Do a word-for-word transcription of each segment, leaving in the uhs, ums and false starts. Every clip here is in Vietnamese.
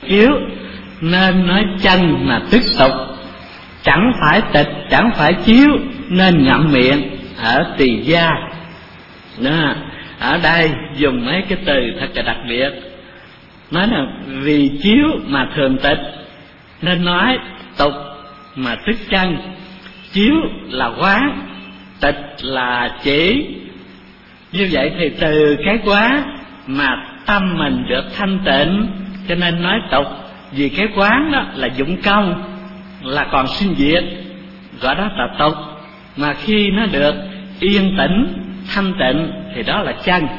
chiếu, nên nói chân mà tức tục. Chẳng phải tịch, chẳng phải chiếu, nên ngậm miệng ở tỳ gia. Đó, ở đây dùng mấy cái từ thật là đặc biệt. Nói là vì chiếu mà thường tịch, nên nói tục mà tức chân. Chiếu là quán, tịch là chỉ. Như vậy thì từ cái quán mà tâm mình được thanh tịnh, cho nên nói tục. Vì cái quán đó là dụng công, là còn sinh diệt, gọi đó là tục. Mà khi nó được yên tĩnh, thanh tịnh thì đó là chân.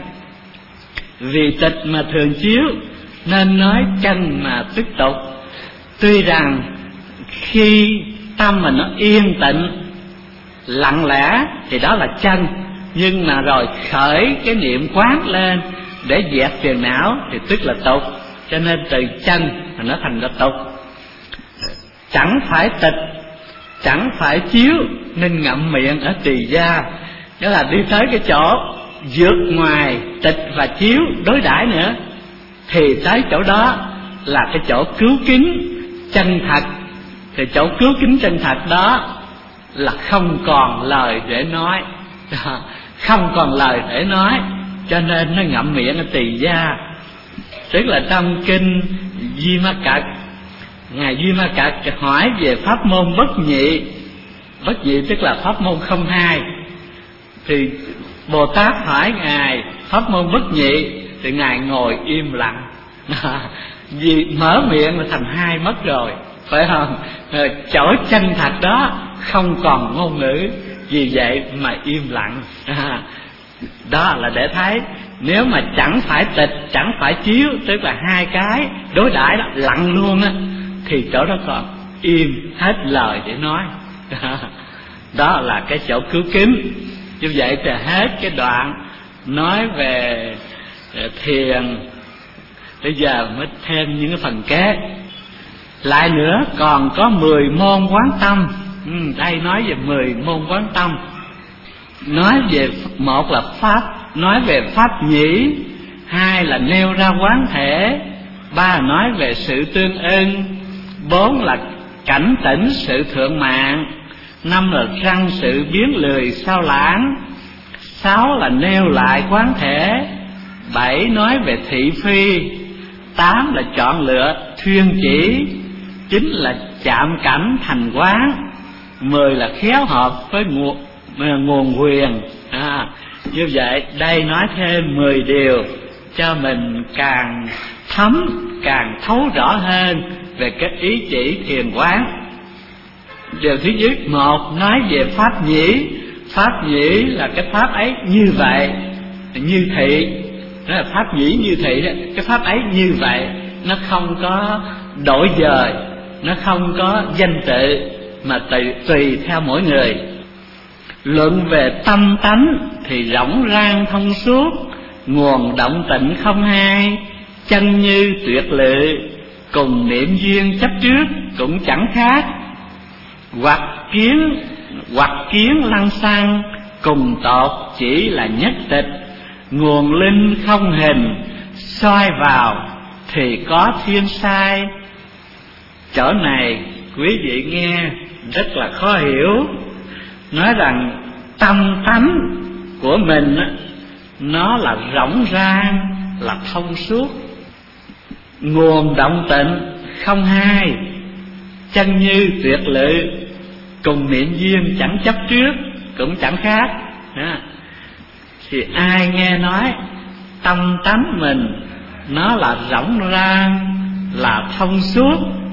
Vì tịch mà thường chiếu, nên nói chân mà tức tục. Tuy rằng khi tâm mình nó yên tĩnh, lặng lẽ thì đó là chân, nhưng mà rồi khởi cái niệm quán lên để dẹp phiền não thì tức là tục. Cho nên từ chân mà nó thành ra tục. Chẳng phải tịch, chẳng phải chiếu, nên ngậm miệng ở tỳ gia. Đó là đi tới cái chỗ vượt ngoài tịch và chiếu đối đãi nữa, thì tới chỗ đó là cái chỗ cứu kính chân thật. Thì chỗ cứu kính chân thật đó là không còn lời để nói, không còn lời để nói, cho nên nó ngậm miệng ở tỳ gia. Tức là trong kinh Di Ma Cật, ngài Di Ma Cật hỏi về pháp môn bất nhị. Bất nhị tức là pháp môn không hai. Thì Bồ Tát hỏi ngài pháp môn bất nhị, thì ngài ngồi im lặng. Vì mở miệng là thành hai mất rồi, phải không? Chỗ chân thật đó không còn ngôn ngữ, vì vậy mà im lặng. Đó là để thấy nếu mà chẳng phải tịch, chẳng phải chiếu, tức là hai cái đối đãi đó lặng luôn á, thì chỗ đó còn im hết lời để nói. Đó là cái chỗ cứu kính. Như vậy thì hết cái đoạn nói về thiền. Bây giờ mới thêm những cái phần kế. Lại nữa còn có mười môn quán tâm. ừ, Đây nói về mười môn quán tâm. Nói về một là pháp, nói về pháp nhĩ. Hai là nêu ra quán thể. Ba là nói về sự tương ưng. Bốn là cảnh tỉnh sự thượng mạng. Năm là răng sự biến lười sao lãng. Sáu là nêu lại quán thể. Bảy nói về thị phi. Tám là chọn lựa thuyên chỉ. Chín là chạm cảnh thành quán. Mười là khéo hợp với nguồn, nguồn quyền. à, Như vậy đây nói thêm mười điều cho mình càng thấm, càng thấu rõ hơn về cái ý chỉ thiền quán. Điều thứ nhất, một nói về pháp nhĩ. Pháp nhĩ là cái pháp ấy như vậy, như thị. Đó là pháp nhĩ như thị đó. Cái pháp ấy như vậy, nó không có đổi dời, nó không có danh tự, mà tùy, tùy theo mỗi người. Luận về tâm tánh thì rỗng rang thông suốt, nguồn động tịnh không hai, chân như tuyệt lự, cùng niệm duyên chấp trước cũng chẳng khác. Hoặc kiến, hoặc kiến lăng xăng, cùng tột chỉ là nhất tịch, nguồn linh không hình, soi vào thì có thiên sai. Chỗ này quý vị nghe rất là khó hiểu. Nói rằng tâm tánh của mình á, nó là rỗng rang, là thông suốt, nguồn động tịnh không hai, chân như tuyệt lự, cùng niệm duyên chẳng chấp trước cũng chẳng khác. à, Thì ai nghe nói tâm tánh mình nó là rỗng rang, là thông suốt,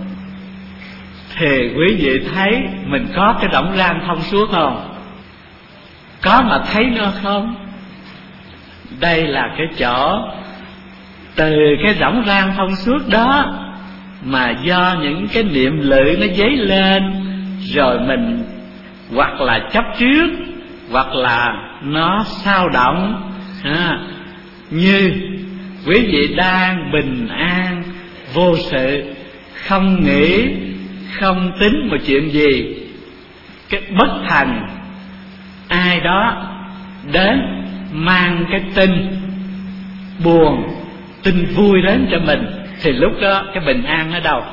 thì quý vị thấy mình có cái rỗng rang thông suốt không? Có mà thấy nó không? Đây là cái chỗ từ cái rỗng rang thông suốt đó mà do những cái niệm lự nó dấy lên, rồi mình hoặc là chấp trước, hoặc là nó xao động. à, Như quý vị đang bình an, vô sự, không nghĩ, không tính một chuyện gì. Cái bất thành ai đó đến mang cái tin buồn, tin vui đến cho mình, thì lúc đó cái bình an ở đâu?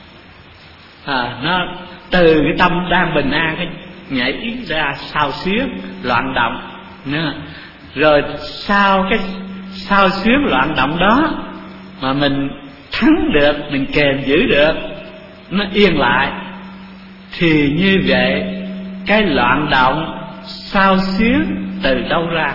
À, nó từ cái tâm đang bình an cái nhảy ra xao xuyến loạn động nữa. Rồi sau cái xao xuyến loạn động đó mà mình thắng được, mình kềm giữ được, nó yên lại, thì như vậy cái loạn động xao xuyến từ đâu ra?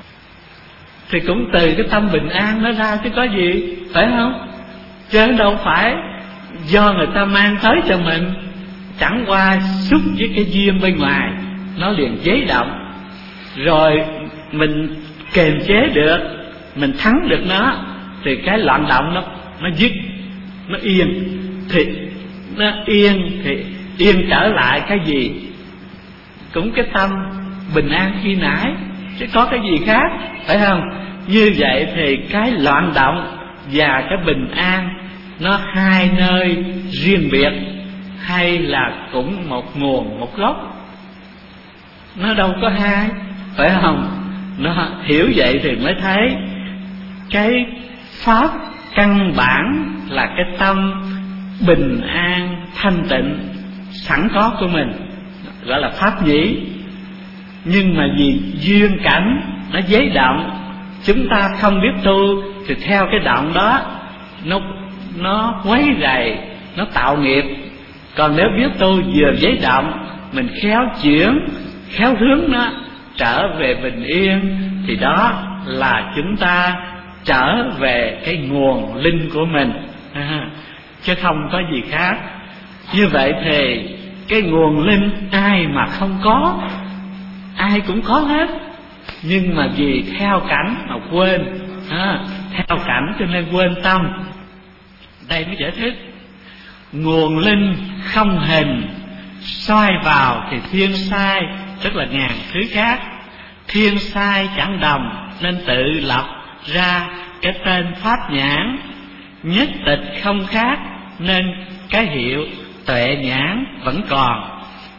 Thì cũng từ cái tâm bình an nó ra chứ có gì, phải không? Chứ đâu phải do người ta mang tới cho mình, chẳng qua xúc với cái duyên bên ngoài nó liền giấy động, rồi mình kềm chế được, mình thắng được nó, thì cái loạn động nó nó dứt, nó yên. Thì nó yên thì yên trở lại cái gì? Cũng cái tâm bình an khi nãy, chứ có cái gì khác, phải không? Như vậy thì cái loạn động và cái bình an nó hai nơi riêng biệt, hay là cũng một nguồn, một gốc? Nó đâu có hai, phải không? Nó hiểu vậy thì mới thấy cái pháp căn bản là cái tâm bình an thanh tịnh sẵn có của mình, gọi là pháp nhĩ. Nhưng mà vì duyên cảnh nó giấy động, chúng ta không biết tu thì theo cái động đó nó nó quấy rầy, nó tạo nghiệp. Còn nếu biết tu vừa giấy động, mình khéo chuyển, khéo hướng nó trở về bình yên, thì đó là chúng ta trở về cái nguồn linh của mình, à, chứ không có gì khác. Như vậy thì cái nguồn linh ai mà không có? Ai cũng có hết, nhưng mà vì theo cảnh mà quên, à, theo cảnh cho nên quên tâm. Đây mới giải thích nguồn linh không hình, soi vào thì thiên sai, tức là ngàn thứ khác. Thiên sai chẳng đồng nên tự lập ra cái tên pháp nhãn. Nhất tịch không khác nên cái hiệu tuệ nhãn vẫn còn.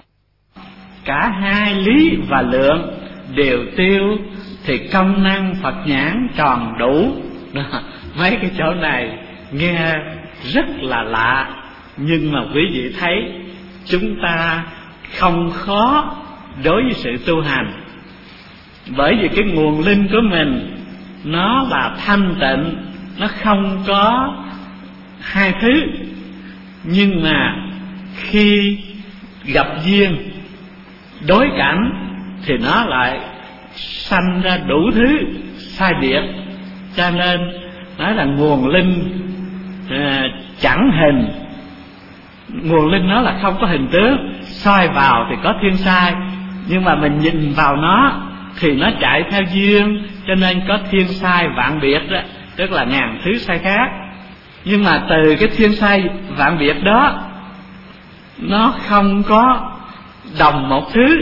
Cả hai lý và lượng đều tiêu thì công năng Phật nhãn tròn đủ. Mấy cái chỗ này nghe rất là lạ, nhưng mà quý vị thấy chúng ta không khó đối với sự tu hành. Bởi vì cái nguồn linh của mình nó là thanh tịnh, nó không có hai thứ. Nhưng mà khi gặp duyên đối cảnh thì nó lại sanh ra đủ thứ sai biệt. Cho nên nói là nguồn linh à, chẳng hình. Nguồn linh nó là không có hình tướng, soi vào thì có thiên sai, nhưng mà mình nhìn vào nó thì nó chạy theo duyên, cho nên có thiên sai vạn biệt đó, tức là ngàn thứ sai khác. Nhưng mà từ cái thiên sai vạn biệt đó, nó không có đồng một thứ.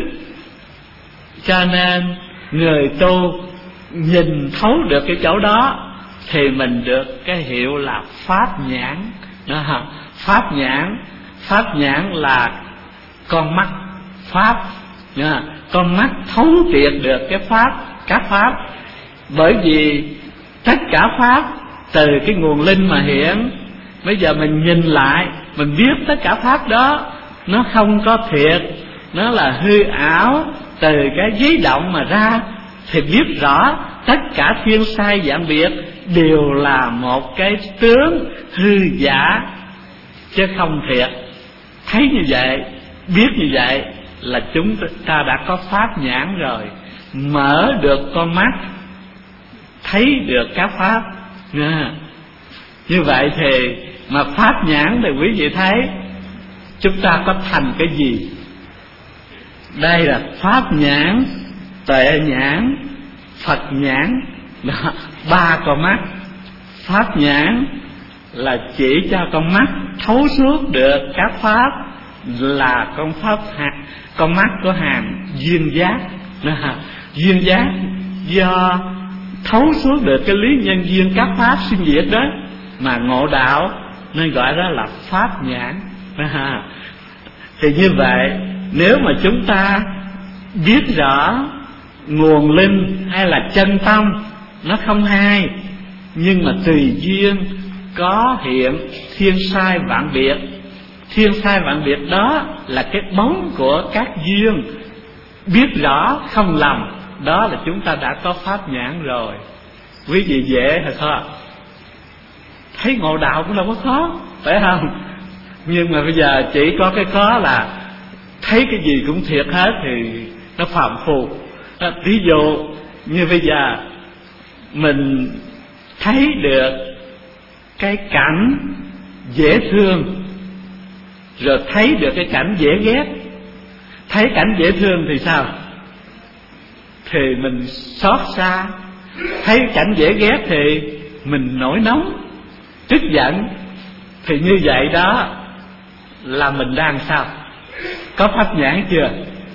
Cho nên người tu nhìn thấu được cái chỗ đó thì mình được cái hiệu là pháp nhãn. Đó, pháp nhãn. Pháp nhãn là con mắt pháp, nha. Con mắt thấu triệt được cái pháp, các pháp. Bởi vì tất cả pháp từ cái nguồn linh mà hiện. Bây giờ mình nhìn lại, mình biết tất cả pháp đó nó không có thiệt, nó là hư ảo, từ cái giấy động mà ra, thì biết rõ tất cả thiên sai dạng biệt đều là một cái tướng hư giả, chứ không thiệt. Thấy như vậy, biết như vậy là chúng ta đã có pháp nhãn rồi, mở được con mắt, thấy được các pháp. Như vậy thì mà pháp nhãn thì quý vị thấy chúng ta có thành cái gì? Đây là pháp nhãn, tuệ nhãn, Phật nhãn. Đó, ba con mắt. Pháp nhãn là chỉ cho con mắt thấu suốt được các pháp, là con pháp hạt, con mắt của hàng duyên giác. Duyên giác do thấu suốt được cái lý nhân duyên các pháp sinh diệt đó mà ngộ đạo, nên gọi đó là pháp nhãn. Thì như vậy, nếu mà chúng ta biết rõ nguồn linh hay là chân tâm nó không hai, nhưng mà tùy duyên có hiện thiên sai vạn biệt. Thiên sai vạn biệt đó là cái bóng của các duyên. Biết rõ không lầm, đó là chúng ta đã có pháp nhãn rồi. Quý vị dễ hả khó? Thấy ngộ đạo cũng đâu có khó, phải không? Nhưng mà bây giờ chỉ có cái khó là thấy cái gì cũng thiệt hết thì nó phạm phu. Ví dụ như bây giờ mình thấy được cái cảnh dễ thương, rồi thấy được cái cảnh dễ ghét. Thấy cảnh dễ thương thì sao? Thì mình xót xa. Thấy cảnh dễ ghét thì mình nổi nóng, tức giận. Thì như vậy đó là mình đang sao? Có pháp nhãn chưa?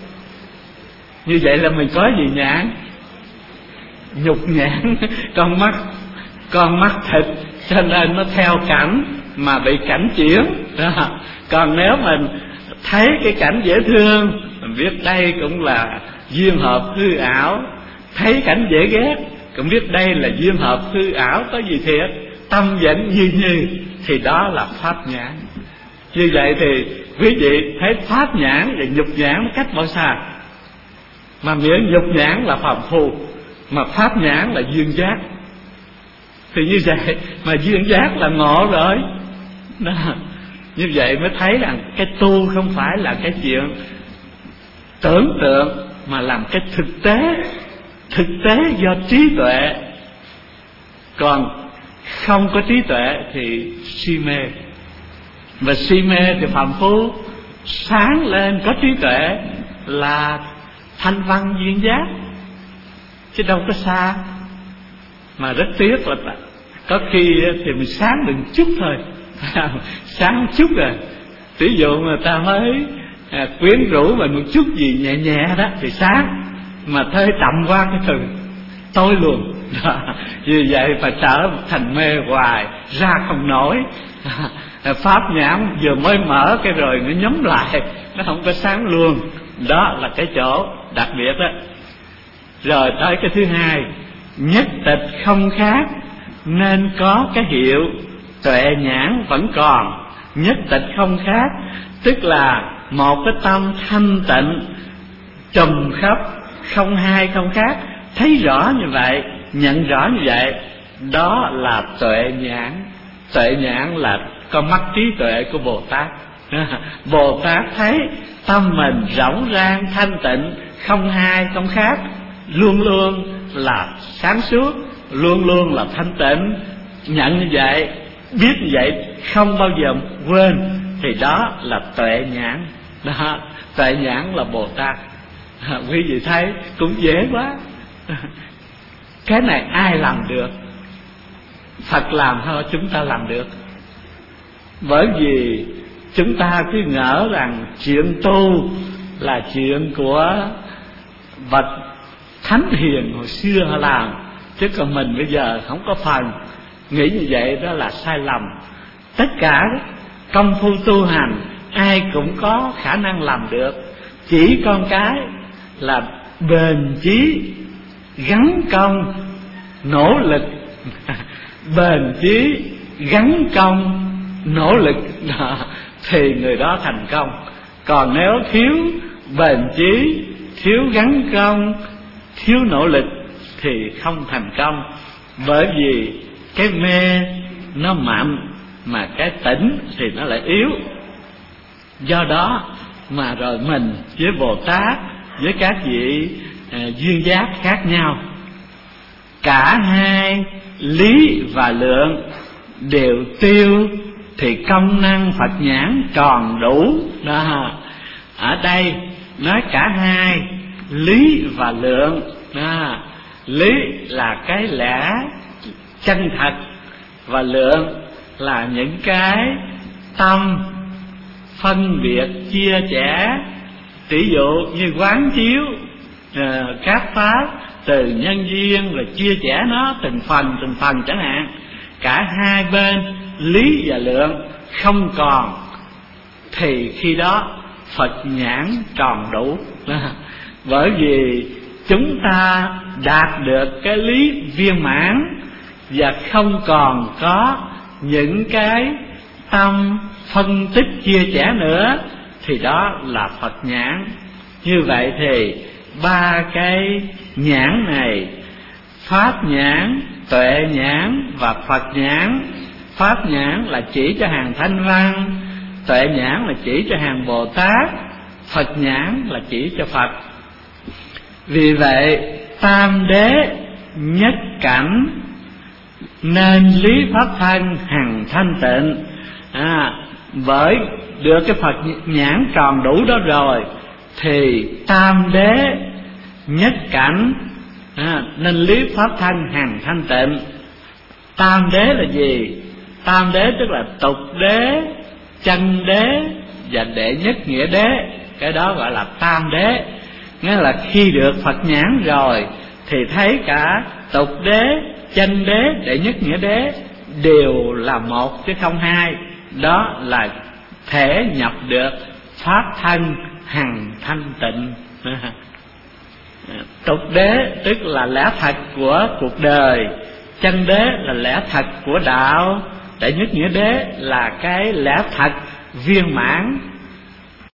Như vậy là mình có gì nhãn? Nhục nhãn. Con mắt Con mắt thịt, cho nên nó theo cảnh mà bị cảnh chuyển đó. Còn nếu mình thấy cái cảnh dễ thương, mình biết đây cũng là duyên hợp hư ảo. Thấy cảnh dễ ghét, cũng biết đây là duyên hợp hư ảo, có gì thiệt. Tâm vẫn như như, thì đó là pháp nhãn. Như vậy thì quý vị thấy pháp nhãn và nhục nhãn cách bao xa? Mà miễn nhục nhãn là phàm phu, mà pháp nhãn là duyên giác. Thì như vậy mà duyên giác là ngộ rồi đó. Như vậy mới thấy rằng cái tu không phải là cái chuyện tưởng tượng, mà làm cái thực tế. Thực tế do trí tuệ. Còn không có trí tuệ thì si mê. Và si mê thì phàm phu. Sáng lên có trí tuệ là thanh văn duyên giác, chứ đâu có xa. Mà rất tiếc là có khi thì mình sáng được chút thôi. Sáng chút rồi, ví dụ người ta mới à, quyến rũ mình một chút gì nhẹ nhẹ đó thì sáng. Mà thấy chậm qua cái từ tối luôn đó. Vì vậy phải trở thành mê hoài, ra không nổi. Pháp nhãn vừa mới mở cái rồi nó nhắm lại, nó không có sáng luôn. Đó là cái chỗ đặc biệt đó. Rồi tới cái thứ hai, nhất tịch không khác nên có cái hiệu tuệ nhãn vẫn còn. Nhất tịch không khác tức là một cái tâm thanh tịnh trùm khắp, không hai không khác. Thấy rõ như vậy, nhận rõ như vậy, đó là tuệ nhãn. Tuệ nhãn là con mắt trí tuệ của Bồ Tát. Bồ Tát thấy tâm mình rỗng rang thanh tịnh, không hai không khác, luôn luôn là sáng suốt, luôn luôn là thanh tịnh. Nhận như vậy, biết như vậy, không bao giờ quên, thì đó là tuệ nhãn. Đó, tuệ nhãn là Bồ Tát. Quý vị thấy cũng dễ quá. Cái này ai làm được? Phật làm thôi, chúng ta làm được. Bởi vì chúng ta cứ ngỡ rằng chuyện tu là chuyện của bậc thánh hiền hồi xưa họ làm, chứ còn mình bây giờ không có phần. Nghĩ như vậy đó là sai lầm. Tất cả công phu tu hành ai cũng có khả năng làm được, chỉ con cái là bền chí, gắn công, nỗ lực. Bền chí, gắn công, nỗ lực đó, thì người đó thành công. Còn nếu thiếu bền chí, thiếu gắn công, thiếu nỗ lực thì không thành công. Bởi vì cái mê nó mạnh, mà cái tỉnh thì nó lại yếu. Do đó mà rồi mình với Bồ Tát, với các vị à, duyên giác khác nhau, cả hai lý và lượng đều tiêu, thì công năng Phật nhãn tròn đủ đó. Ở đây nói cả hai lý và lượng đó. Lý là cái lẽ chân thật, và lượng là những cái tâm phân biệt chia sẻ. Tỷ dụ như quán chiếu uh, các pháp từ nhân duyên, rồi chia sẻ nó từng phần từng phần chẳng hạn. Cả hai bên lý và lượng không còn, thì khi đó Phật nhãn tròn đủ. Bởi vì chúng ta đạt được cái lý viên mãn, và không còn có những cái tâm phân tích chia sẻ nữa, thì đó là Phật nhãn. Như vậy thì ba cái nhãn này, pháp nhãn, tuệ nhãn và Phật nhãn. Pháp nhãn là chỉ cho hàng thanh văn, tuệ nhãn là chỉ cho hàng Bồ Tát, Phật nhãn là chỉ cho Phật. Vì vậy tam đế nhất cảnh, nên lý pháp thân hằng thanh tịnh. à, Bởi được cái Phật nhãn tròn đủ đó rồi thì tam đế nhất cảnh, à, nên lý pháp thân hằng thanh tịnh. Tam đế là gì? Tam đế tức là tục đế, chân đế và đệ nhất nghĩa đế. Cái đó gọi là tam đế. Nghĩa là khi được Phật nhãn rồi thì thấy cả tục đế, chân đế, đệ nhất nghĩa đế đều là một chứ không hai. Đó là thể nhập được pháp thân hằng thanh tịnh. Tục đế tức là lẽ thật của cuộc đời, chân đế là lẽ thật của đạo, đệ nhất nghĩa đế là cái lẽ thật viên mãn